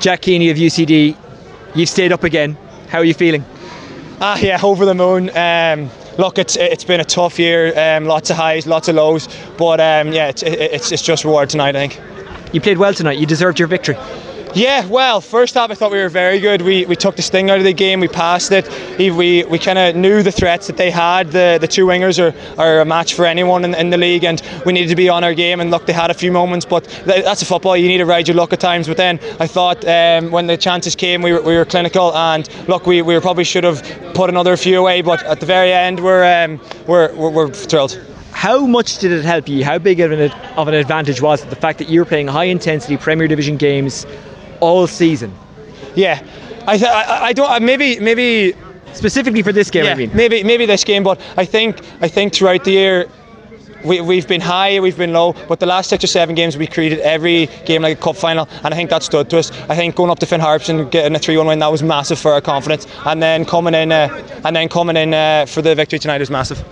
Jack Keeney of UCD, you've stayed up again. How are you feeling? Yeah, over the moon. Look, it's been a tough year. Lots of highs, lots of lows, but yeah, it's just reward tonight, I think. You played well tonight. You deserved your victory. Yeah, well, first half I thought we were very good. We took the sting out of the game. We passed it. We kind of knew the threats that they had. The two wingers are a match for anyone in the league, and we needed to be on our game. And look, they had a few moments, but that's a football. You need to ride your luck at times. But then I thought when the chances came, we were clinical. And look, we probably should have put another few away. But at the very end, we're thrilled. How much did it help you? How big of an advantage was it, the fact that you were playing high intensity Premier Division games all season? Yeah, I don't maybe specifically for this game. Yeah, I mean, maybe this game, but I think throughout the year we've been high, we've been low, but the last 6 or 7 games we treated every game like a cup final, and I think that stood to us. I think going up to Finn Harps and getting a 3-1 win, that was massive for our confidence, and then coming in for the victory tonight was massive.